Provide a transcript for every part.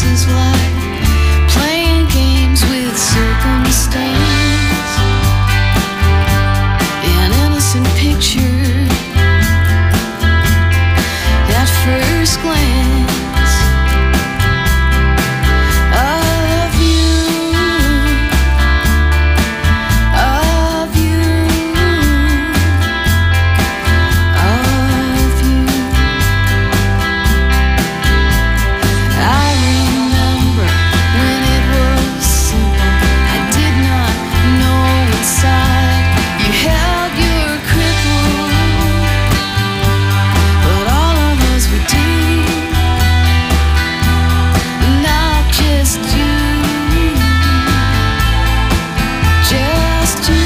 is like playing games with circumstance. An innocent picture at first glance of you, of you, of you. I remember when it was simple. I did not know inside you held your cripple, but all of us would do, not just you, just you,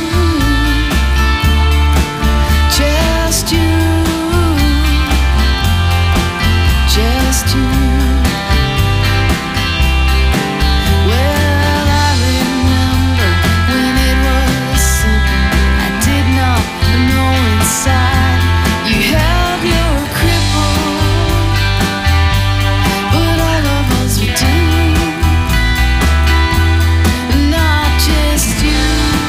just you, just you. Well, I remember when it was simple. I did not know inside you held your cripple, but all of us would do, not just you,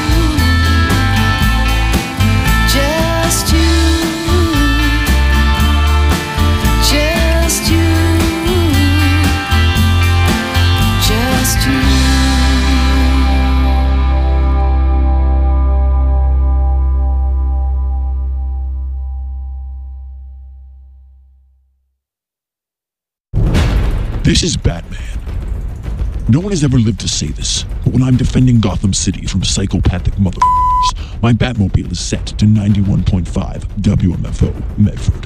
just you, just you, just you. This is Batman. No one has ever lived to say this, but when I'm defending Gotham City from psychopathic motherfuckers, my Batmobile is set to 91.5 WMFO Medford.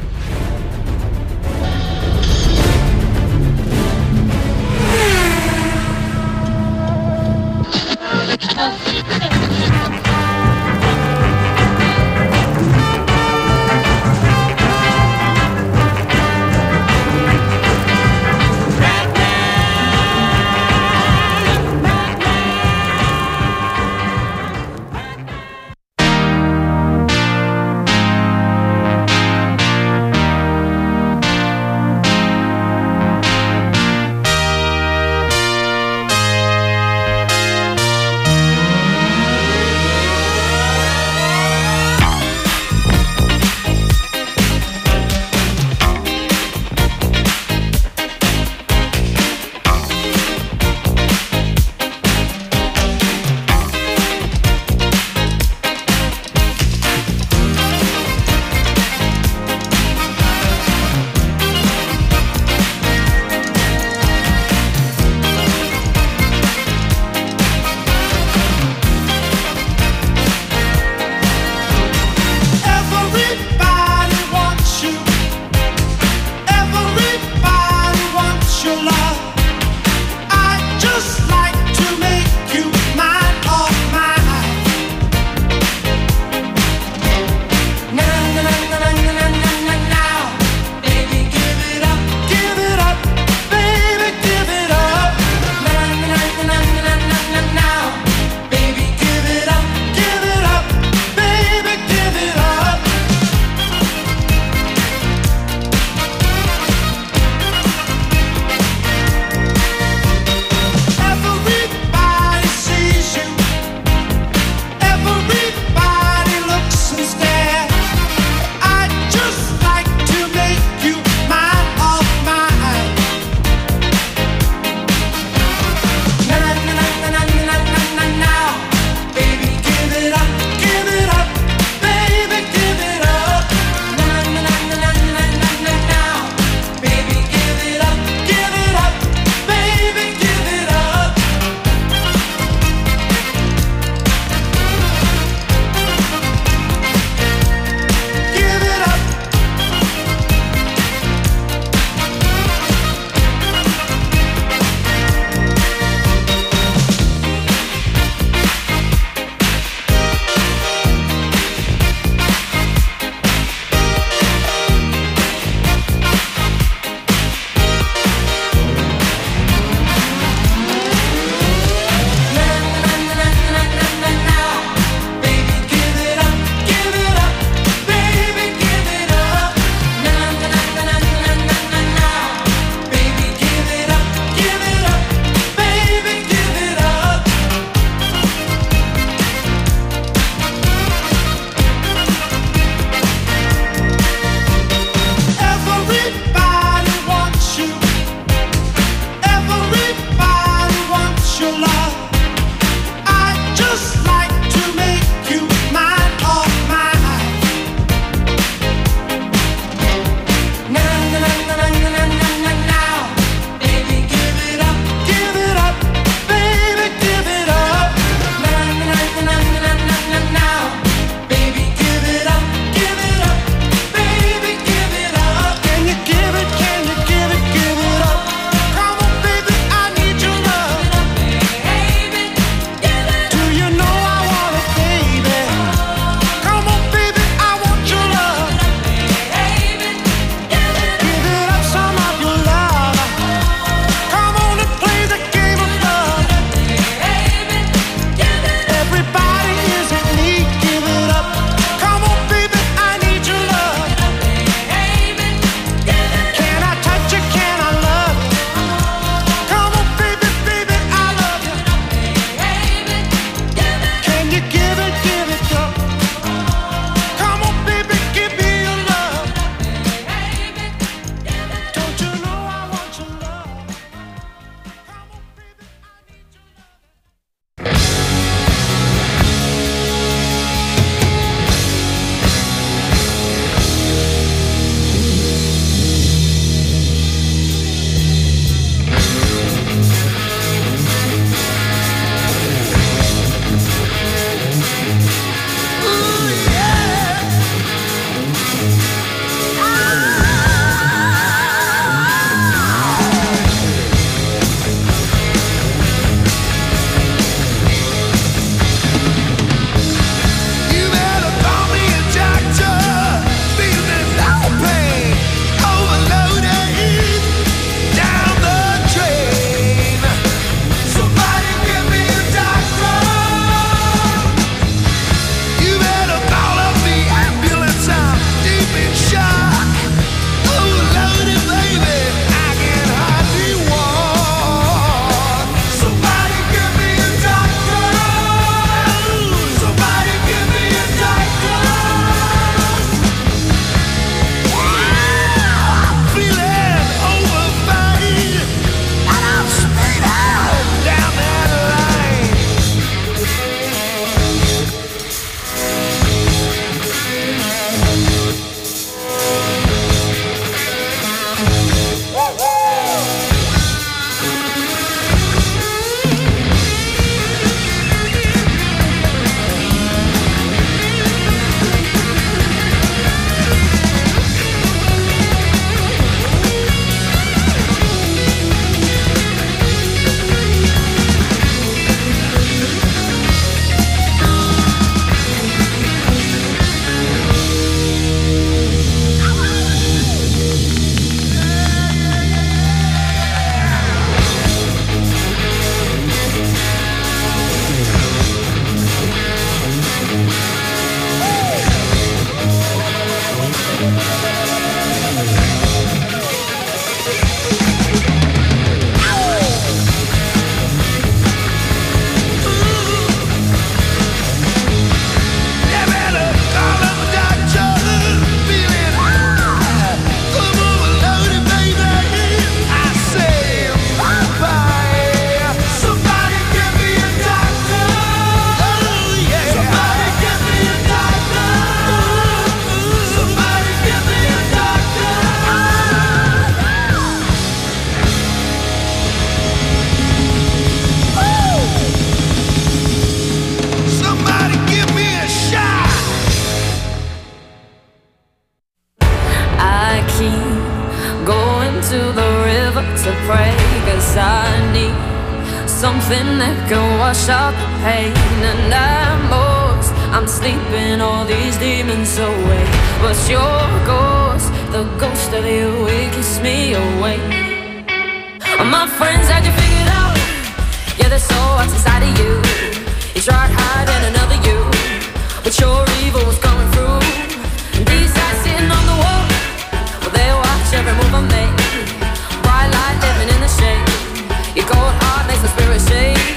to the river to pray, 'cause I need something that can wash out the pain. And I'm sleeping all these demons away, but your ghost, the ghost of you, it keeps me awake. My friends had you figured out, yeah, they saw what's inside of you. You tried hiding another you, but your evil was coming through. And these eyes sitting on the wall, well, they watch every move I make. Bright light living in the shade, your cold heart makes my spirit shake.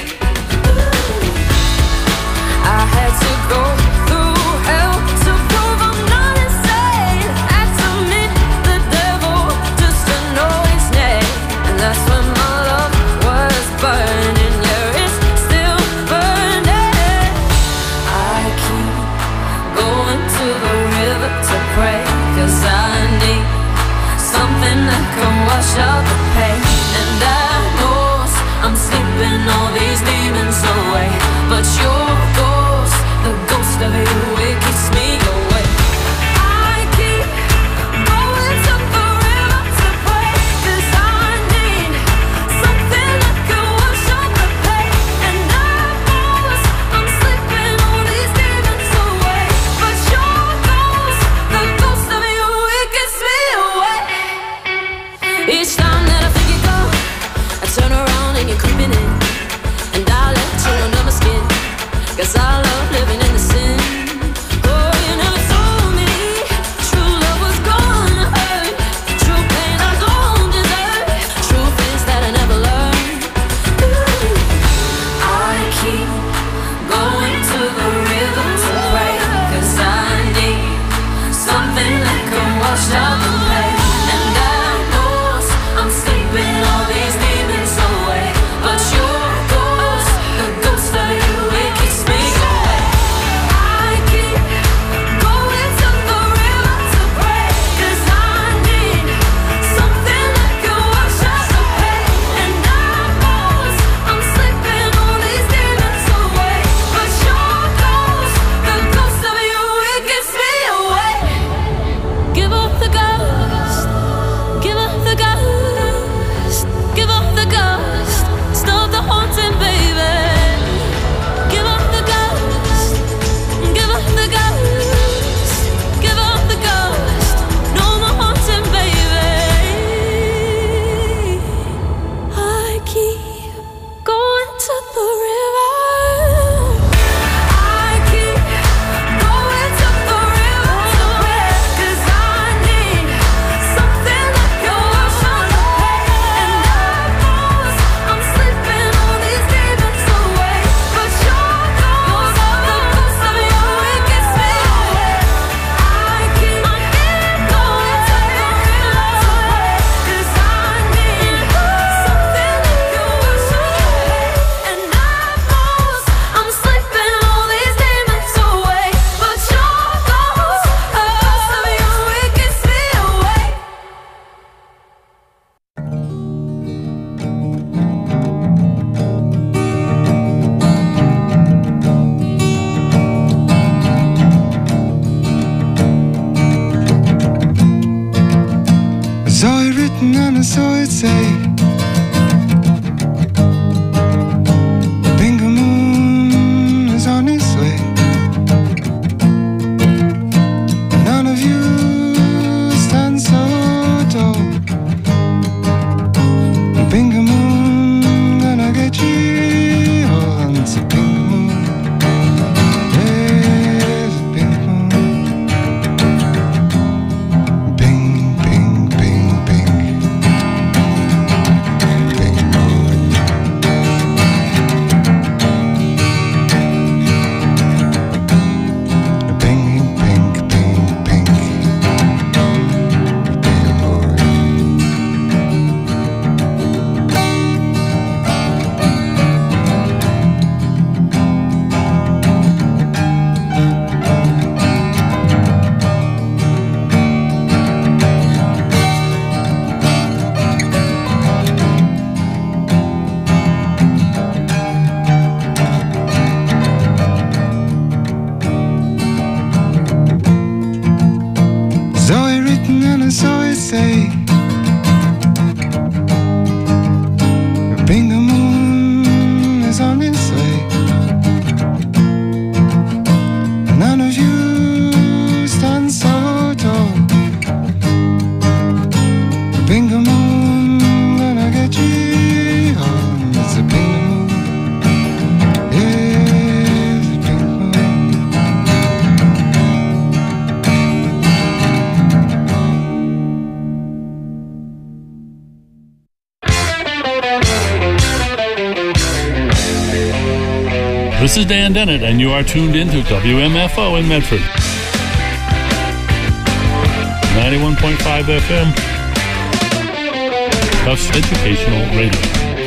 I had to go through hell to prove I'm not insane. Had to meet the devil just to know his name. And that's when my love was burning. Yeah, it's still burning. I keep going to the river to pray, 'cause I need something that can wash out the pain. And I know I'm sleeping all these demons away, but your ghost, the ghost of you, it keeps me away. I keep going to the river to pray, 'cause I need something that can wash out the pain. And I know I'm sleeping all these demons away, but your ghost, the ghost of you, it keeps me away. Each time that I think you go, I turn around and you're creeping in, and I let you under my skin, 'cause I love living in the sin. Oh, you never told me true love was gonna hurt, true pain I don't deserve, truth is that I never learned. I keep going to the river to pray, 'cause I need something that can wash out the pain. And I know I'm sleeping all these demons away, but your ghost, the ghost of you, it keeps me away. I keep going to the river to pray, 'cause I need something that can wash out the pain. And I know I'm sleeping all these demons away, but your ghost, the ghost of you, it keeps me away. Give up the ghost, give up the ghost, give up the ghost, stop the haunting, baby. Give up the ghost, give up the ghost, give up the ghost, no more haunting, baby. I keep going to the river. I keep going to the river to pray, 'cause I need something that can wash out the pain. And I know I'm sleeping all these demons away, but your ghost, the ghost of you, it gets me away. I keep going to the river to pray, 'cause I need something that can wash out the pain. And I know I'm sleeping all these demons away, but your ghost, the ghost of you, it gets me away. I saw it written and I saw it say, Bingo Moon is on his way. None of you stand so tall. Bingo Moon gonna get you all on to Bingo Moon. There's a Bingo Moon. Bing, bing, bing, bing. This is Dan Dennett, and you are tuned into WMFO in Medford. 91.5 FM. Tufts Educational Radio.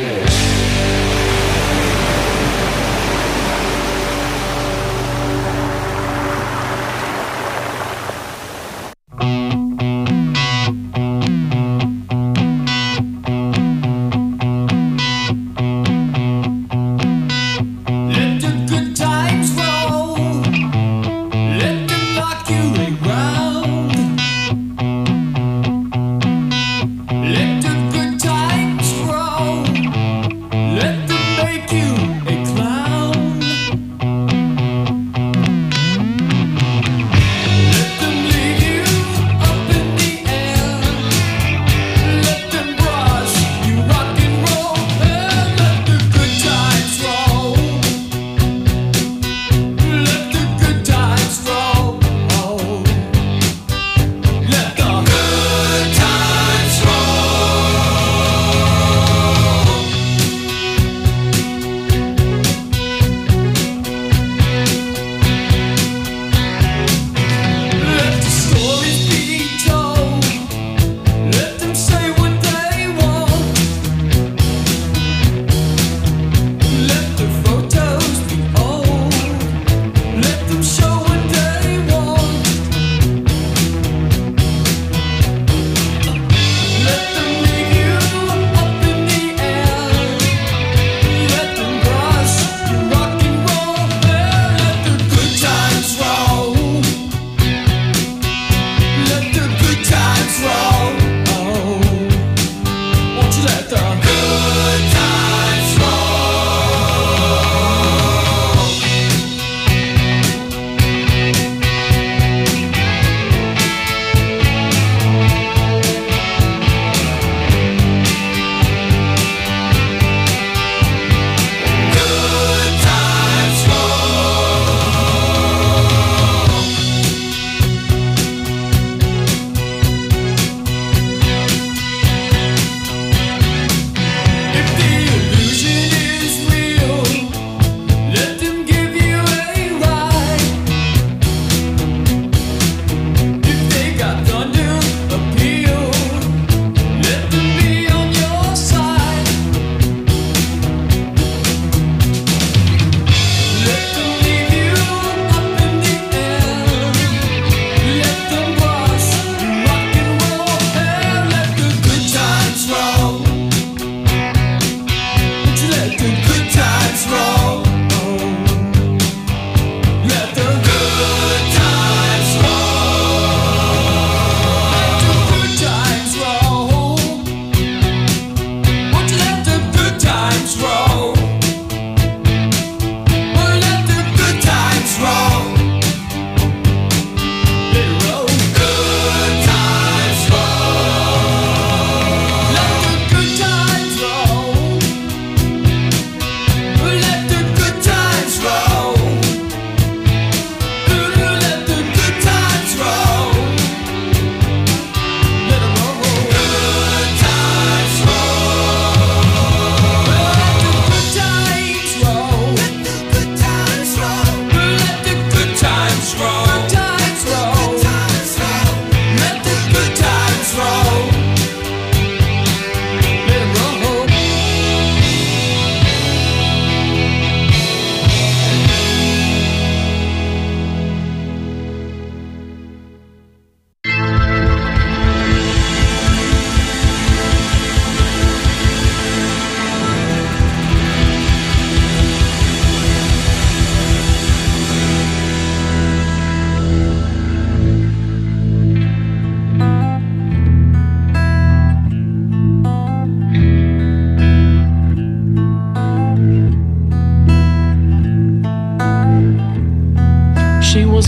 She was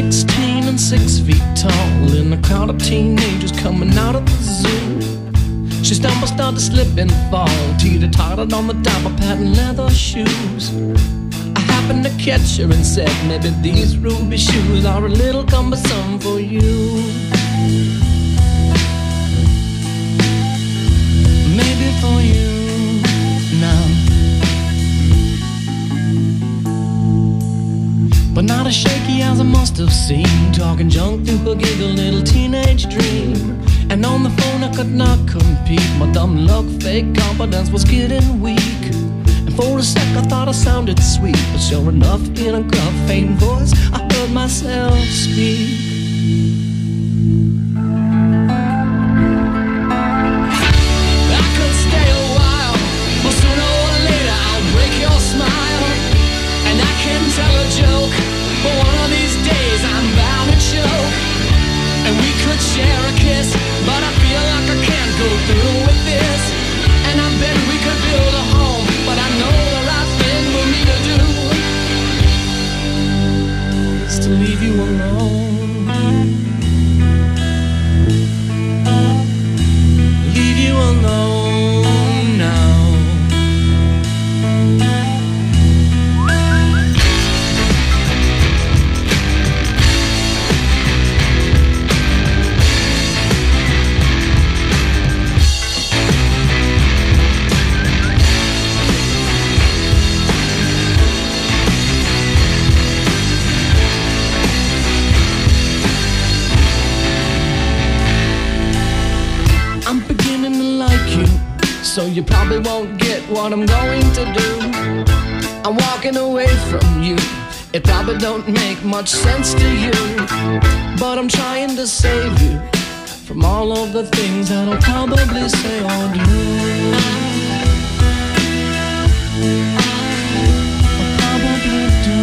16 and 6 feet tall in a crowd of teenagers coming out of the zoo. She stumbled, started to slip and fall, teeter-tottered on the top of patent leather shoes. I happened to catch her and said, maybe these ruby shoes are a little cumbersome for you. Maybe for you now. must have seen, talking junk through her giggle, little teenage dream. And on the phone I could not compete. My dumb luck, fake confidence was getting weak. And for a sec I thought I sounded sweet, but sure enough, in a gruff, faint voice, I heard myself speak. I could stay a while, but sooner or later I'll break your smile. And I can tell a joke, but one of these days I'm bound to choke. And we could share a kiss, but I feel like I can't go through with this. And I bet we could build a home, but I know the right thing for me to do is to leave you alone. Leave you alone now. So you probably won't get what I'm going to do. I'm walking away from you. It probably don't make much sense to you, but I'm trying to save you from all of the things that I'll probably say or do. I'll probably do.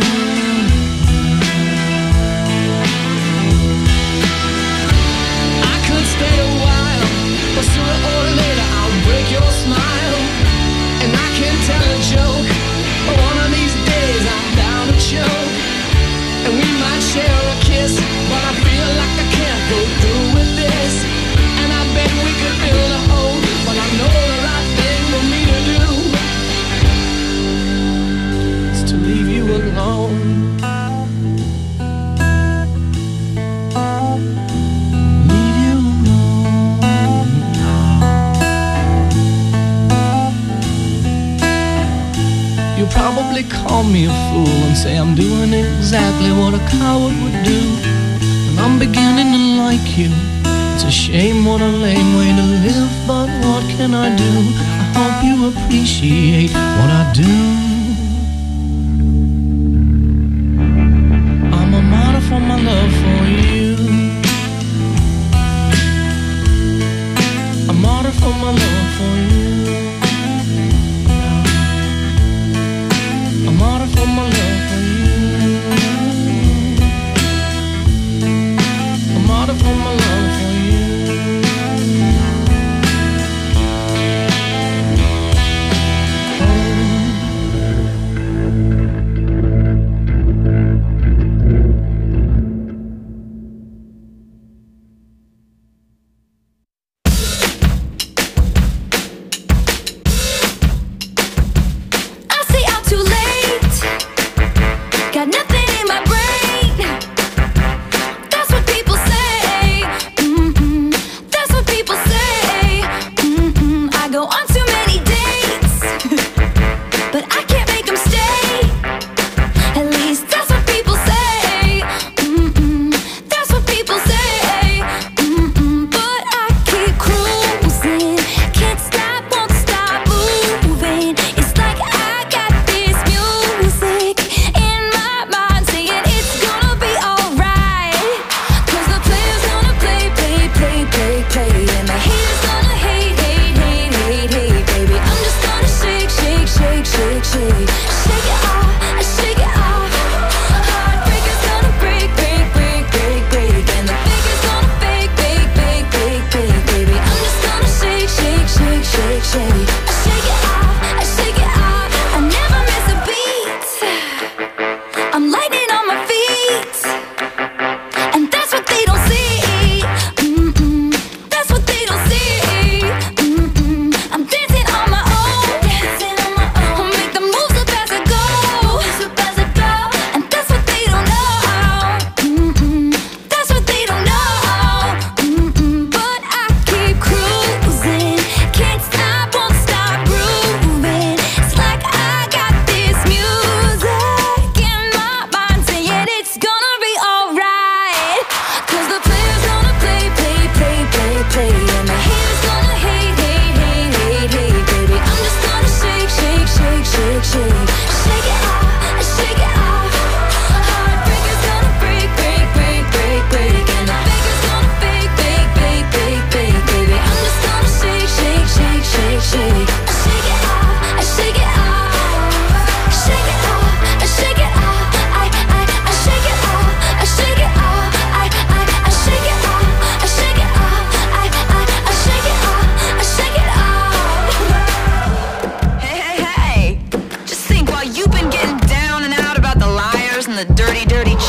I could stay a while, but sooner or later I'll break your smile. And I can tell a joke, but one of these days I'm bound to choke. And we might share a kiss, but I feel like I can't go through with this. And I bet we could build a home, but I know the right thing for me to do is to leave you alone. You'll probably call me a fool and say I'm doing exactly what a coward would do. And I'm beginning to like you. It's a shame, what a lame way to live, but what can I do? I hope you appreciate what I do. I'm a martyr for my love for you. A martyr for my love for you. A martyr for my love for you. A martyr for my love for you. Stop, won't stop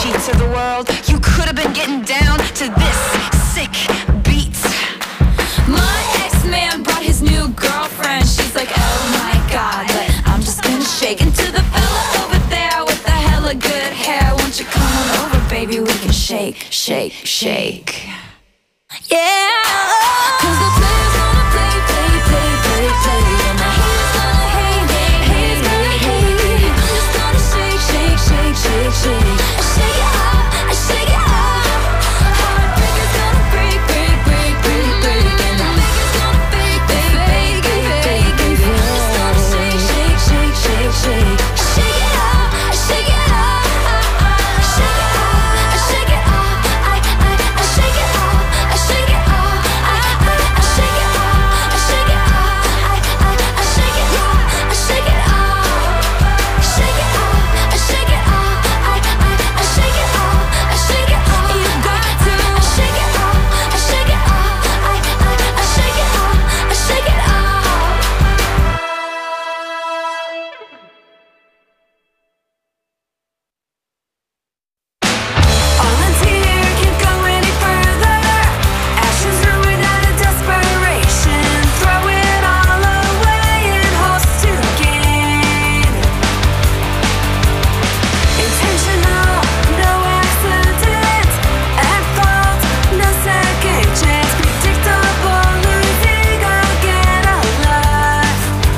cheat to the world. You could have been getting down to this sick beat. My ex-man brought his new girlfriend. She's like, oh my god, but I'm just gonna shake. And to the fella over there with the hella good hair, won't you come on over, baby, we can shake, shake, shake. Yeah, 'cause the player's gonna play, play, play, play, play, and the haters gonna hate, hate, hate, hate, hate. I'm just gonna shake, shake, shake, shake, shake. I shake it off, I shake it off. Heartbreaker's gonna break, break, break, break, break, and the faker's gonna fake, fake, fake, fake, fake. I'm just gonna shake, shake, shake, shake, shake. I shake it off, I shake it off. I shake it off, I shake it off. I shake it off, I shake it off. I shake it off, I shake it off. I shake it off, I shake it off. Shake it off, I shake it off. I shake it off, I shake it off. You got to shake it off, I shake it off. I shake it off, I shake it off. All in here can't go any further. Ashes ruined out of desperation. Throw it all away in hopes to gain. Intentional, no accident. At fault, no second chance. Predictable, losing again alive.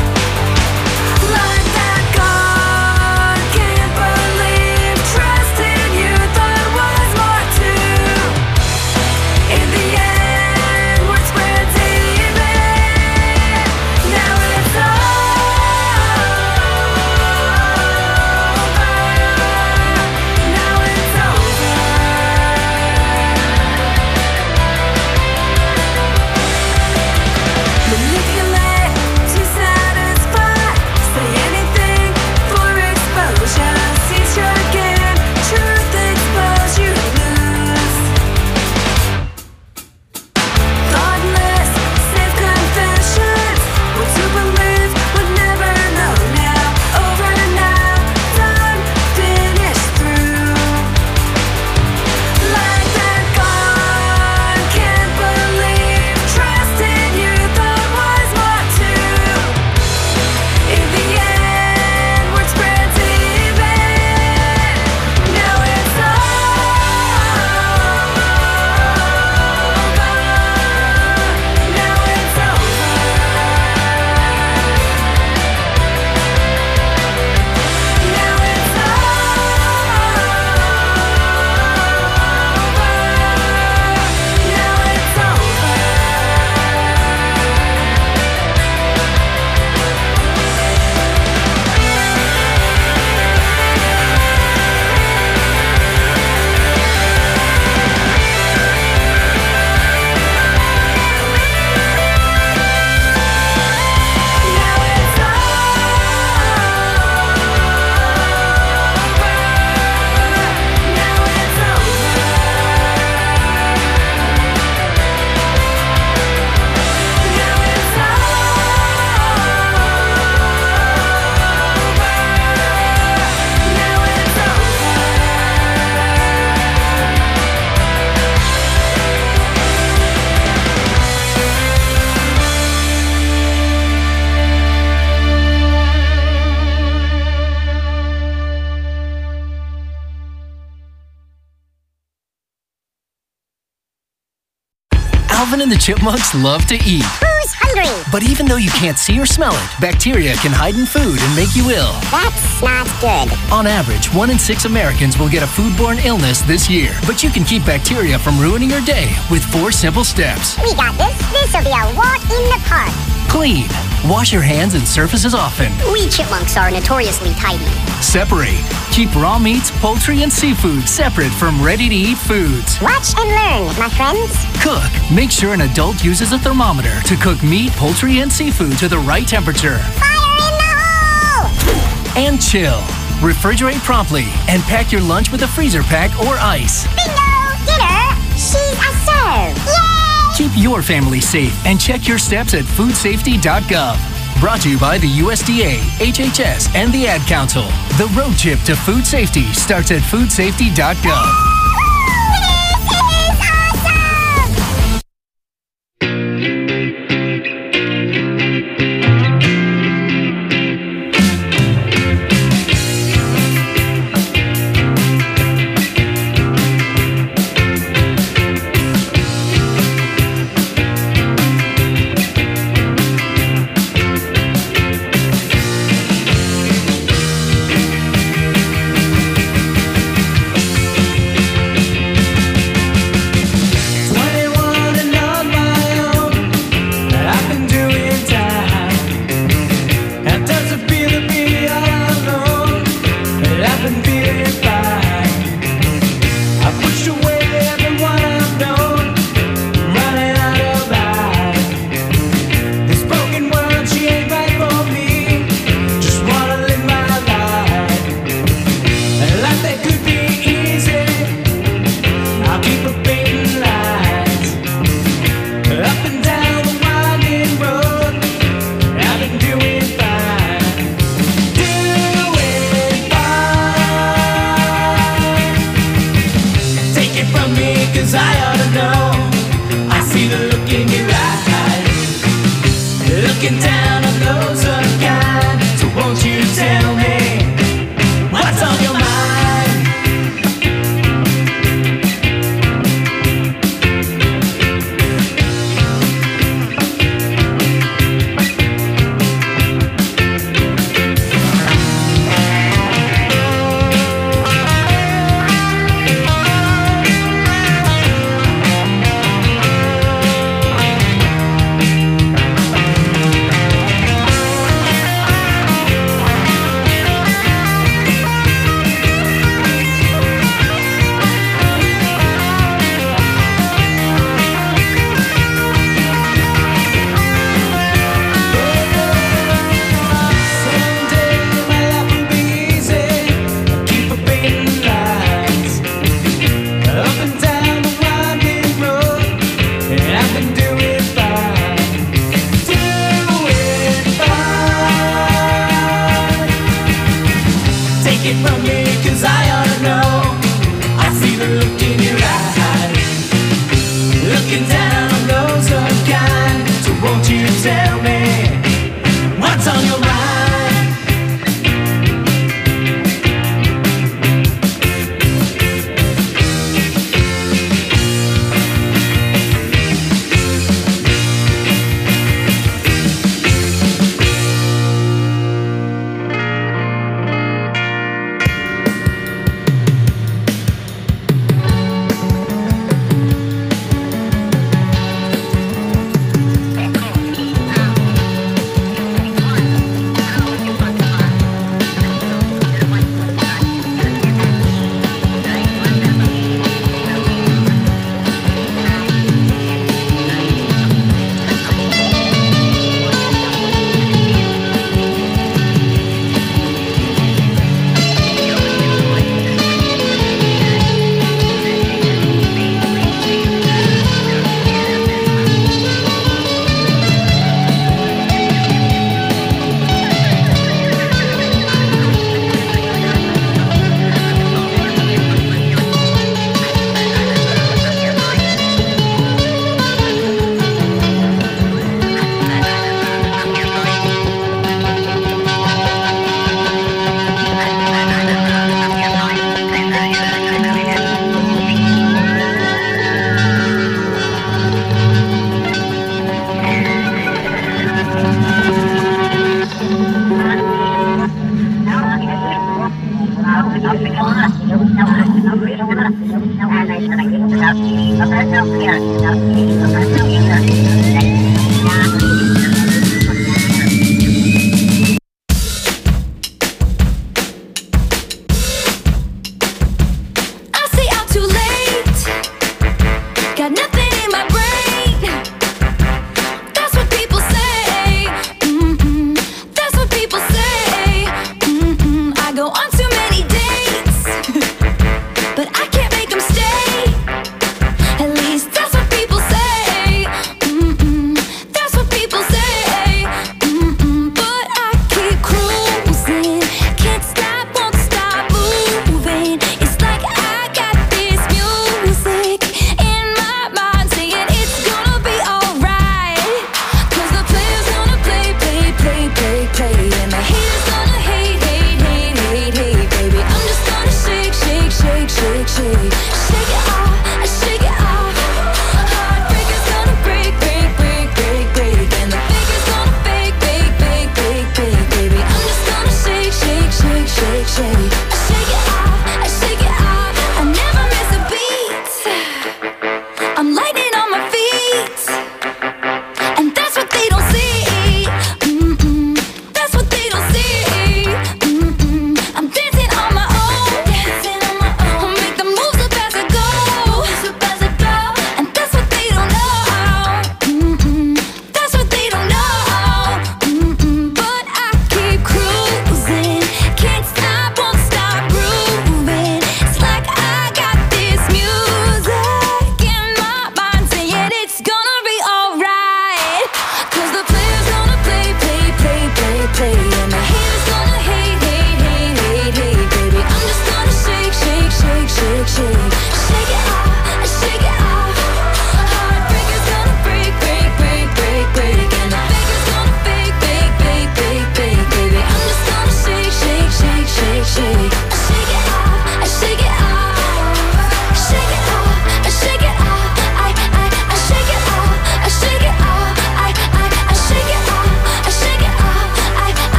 Like that God can't believe. Trusted you, thought was more to. In the end, word spreads even. Now it's over. Now it's over. Manipulate to satisfy. Say anything for exposure. Seize your game. Truth expose, you lose. Thoughtless, safe confessions. What to believe, would never know now. Over now, done, finished through. Like that God can't believe. Trusted you, thought was more to. In the end, word spreads even. Now it's over. Now it's over. Now it's Alvin and the Chipmunks love to eat. Who's hungry? But even though you can't see or smell it, bacteria can hide in food and make you ill. That's not good. On average, 1 in 6 Americans will get a foodborne illness this year. But you can keep bacteria from ruining your day with 4 simple steps. We got this. This'll be a walk in the park. Clean. Wash your hands and surfaces often. We chipmunks are notoriously tidy. Separate. Keep raw meats, poultry, and seafood separate from ready-to-eat foods. Watch and learn, my friends. Cook. Make sure an adult uses a thermometer to cook meat, poultry, and seafood to the right temperature. Fire in the hole! And chill. Refrigerate promptly and pack your lunch with a freezer pack or ice. Bingo! Dinner! She's a serve! Yay! Keep your family safe and check your steps at foodsafety.gov. Brought to you by the USDA, HHS, and the Ad Council. The road trip to food safety starts at foodsafety.gov.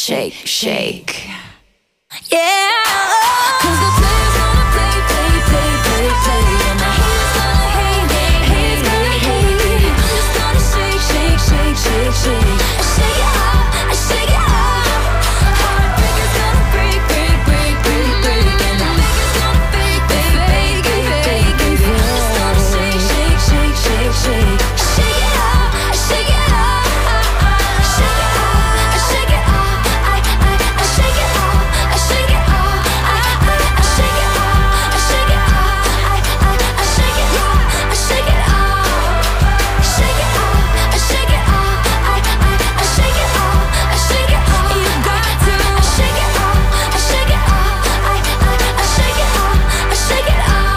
shake, shake. Yeah, 'cause the player's gonna play, play, play, play, play, and the haters gonna hate, hate, hate, hate, hate. I'm just gonna shake, shake, shake, shake, shake. I shake it off, I shake it off. Heartbreaker's gonna break, break, break, break, break, and the faker's gonna fake, fake, fake, fake, fake. I'm just gonna shake, shake, shake, shake, shake. I shake it off, I shake it off. I shake it off, I shake it off. I shake it off, I shake it off. I shake it off, I shake it off. I shake it off, I shake it off. Shake it off, I shake it off. I shake it off, I shake it off. You got to shake it off, I shake it off. I shake it off, I shake it off.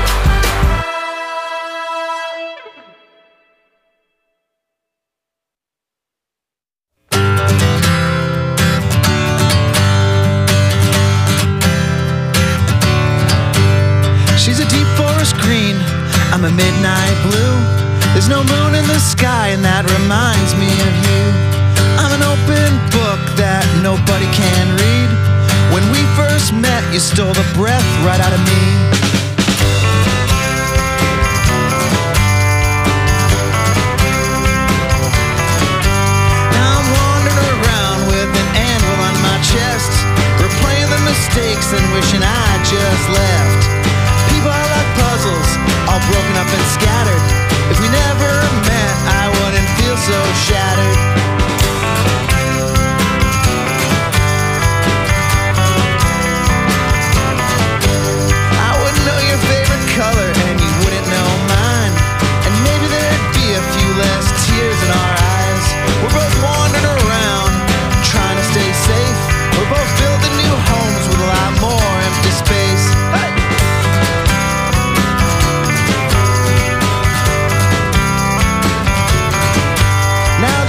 She's a deep forest green, I'm a midnight blue. There's no moon in the sky and that reminds me of you. I'm an open book that nobody can read. When we first met, you stole the breath right out of me. Now I'm wandering around with an anvil on my chest, replaying the mistakes and wishing I just left. People are like puzzles, all broken up and scattered. If we never met, I wouldn't feel so shattered. I wouldn't know your favorite color and you wouldn't know mine. And maybe there'd be a few less tears in our eyes. We're both wandering around, trying to stay safe. We're both building new homes with a lot more empty space. Hey! Now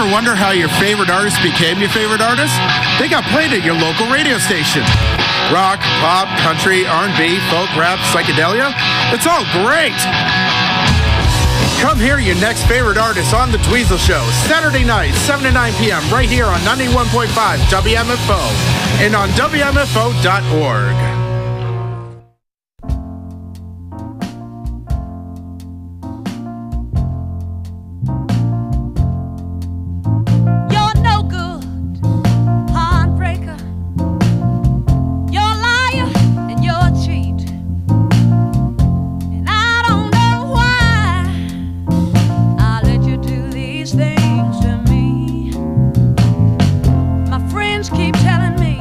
Ever wonder how your favorite artist became your favorite artist? They got played at your local radio station. Rock, pop, country, R&B, folk, rap, psychedelia. It's all great. Come hear your next favorite artist on The Dweezil Show, Saturday night, 7 to 9 p.m. right here on 91.5 WMFO and on WMFO.org. Keep telling me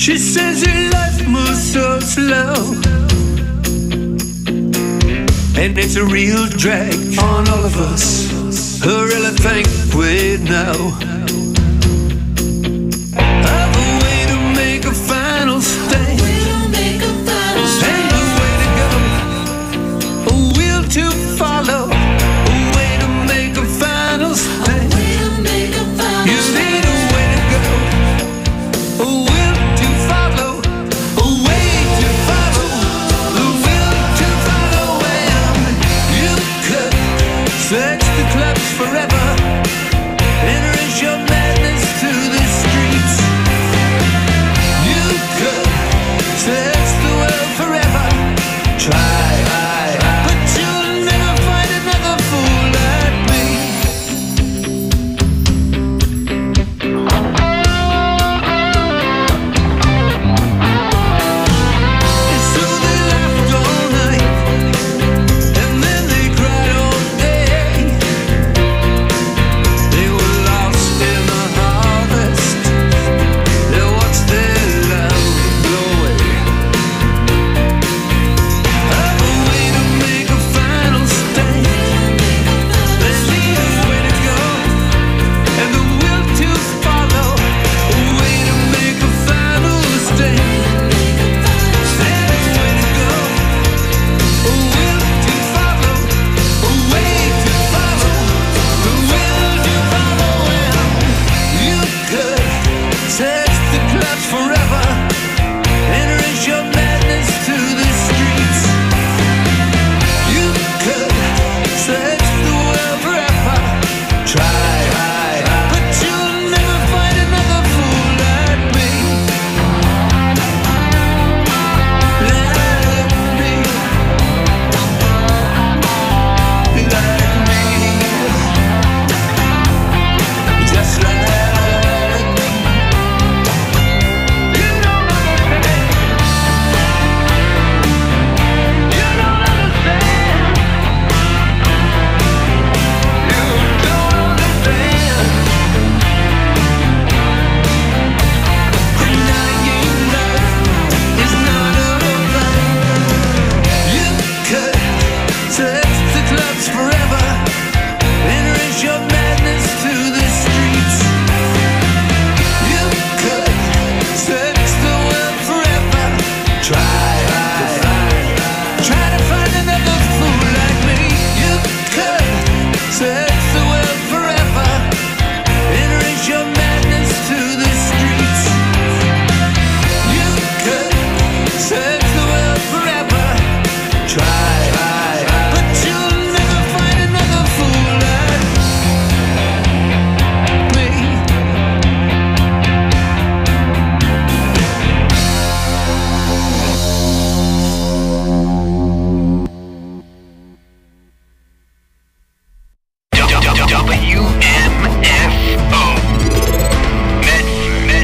She says her life moves so slow, and it's a real drag on all of us. I really think we know of a way to make a final stand, and a way to go, a will to follow, a way to make a final stand. You need a way to go, a will to follow, a way to follow, the will to follow. And you could search the clubs forever, entering your madness to the streets. You could search the world forever, try, but you'll never find another fool like me. And so they laughed all night, and then they cried all day. They were lost in the harvest. They watched their love blow away. Have a way to make a final stand. They need a way to go, and the will to follow. A way to make a final stand. There's a way to go, a will to follow, a way to follow, the will to follow. And you could search the clubs forever, entering your madness to the streets. You could search the world forever, try, but you'll never find another fool like me. Like me. Like me. Just like me. You don't understand. You don't understand. You don't understand. Denying love is not alright. You could search the clubs forever, entering your madness to the streets. You could search the world forever, try to find another fool like me. You could search the world forever, entering your madness to the streets. You could search the world forever, try, but you'll never find another fool like me. WMFO. Medford.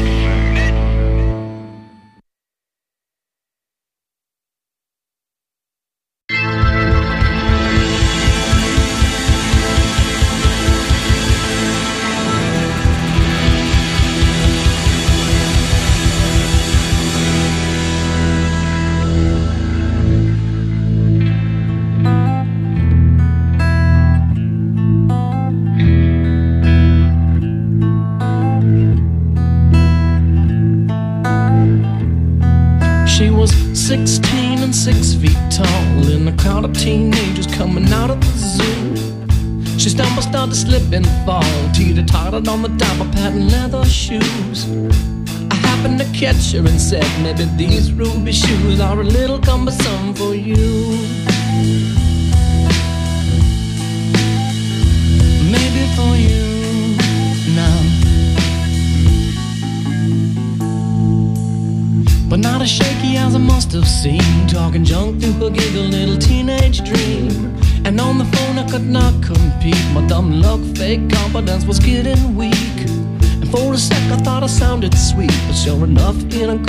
She was 16 and 6 feet tall in a crowd of teenagers coming out of the zoo. She stumbled, started to slip and fall, teeter-tottered on the top of patent leather shoes. I happened to catch her and said, maybe these ruby shoes are a little cumbersome for you. Maybe for you now, but not as shaky as I must have seemed, talking junk through her giggle little teenage dream. And on the phone I could not compete, my dumb luck, fake confidence was getting weak. And for a sec I thought I sounded sweet, but sure enough in a